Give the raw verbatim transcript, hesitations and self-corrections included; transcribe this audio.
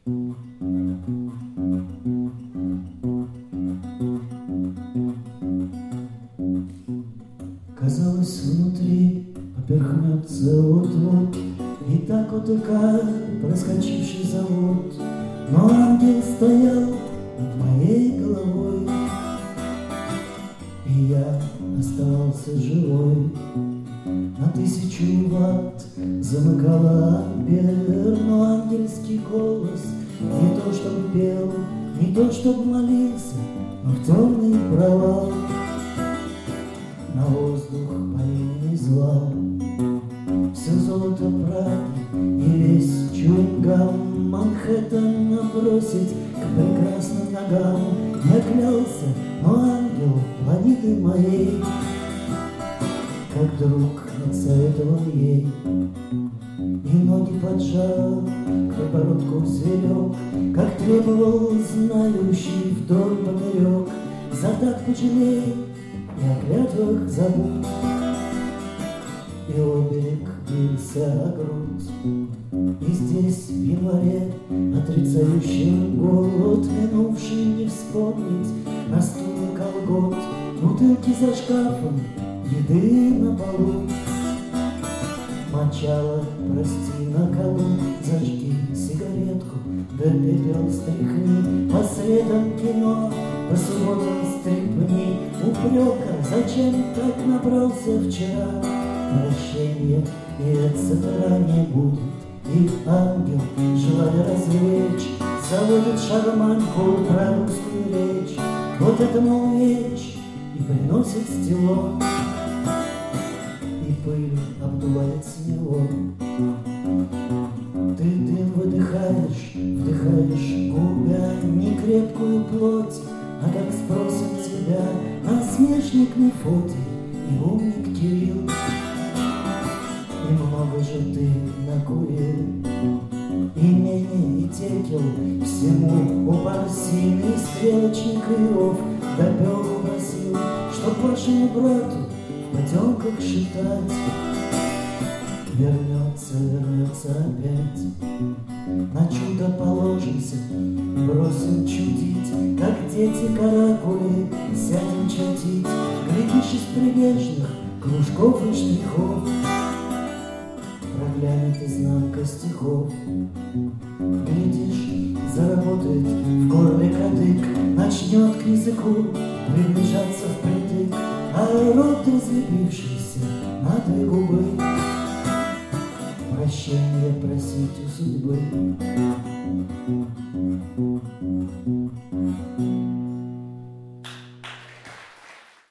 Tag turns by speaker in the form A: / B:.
A: Казалось, внутри поперхнется вот-вот, и так утыкает проскочивший завод. Но ангел стоял над моей головой, и я оставался живой. На тысячу ватт замыкала ампер, но ангельский голос не то чтоб пел, не то чтоб молился, но в темный провал на воздух по имени звал. Все золото Праги и весь чунгам Манхэттена бросить к прекрасным ногам я клялся, но ангел планеты моей как друг отсоветовал ей, и ноги поджал к подбородку зверек, как требовал знающий вдоль поперек. За так пожалей и о клятвах забудь. И оберег бился о грудь, и здесь в январе, отрицающим голод, минувший не вспомнить на стуле колгот, бутылки за шкафом, еды на полу. Мочало, прости, на колу, зажги сигаретку, да пепел стряхни. По средам кино, по субботам стрипни. Упрека, зачем так набрался вчера? Прощения и эцетера не будет, и ангел, желая развлечь, заводит шарманку про русскую речь. Вот этому вечь и приносит стело, и пыль обдувает с него. Ты дым выдыхаешь, вдыхаешь, губя не крепкую плоть, а как спросят тебя насмешник Мефодий и умник Кирилл. И много же ты накурил, и менее, и текел, всему у парсины стрелочник Иов допёк просил, чтоб вашему брату в потемках считать. Вернется, вернется опять. На чудо положимся, бросим чудить, как дети каракули, сядем чертить. Глядишь из прибежных кружков и штрихов проглянет изнанка стихов. Глядишь, заработает в горле кадык, начнет к языку приближаться впритык, а рот разлепившийся на две губы прощения просить у судьбы.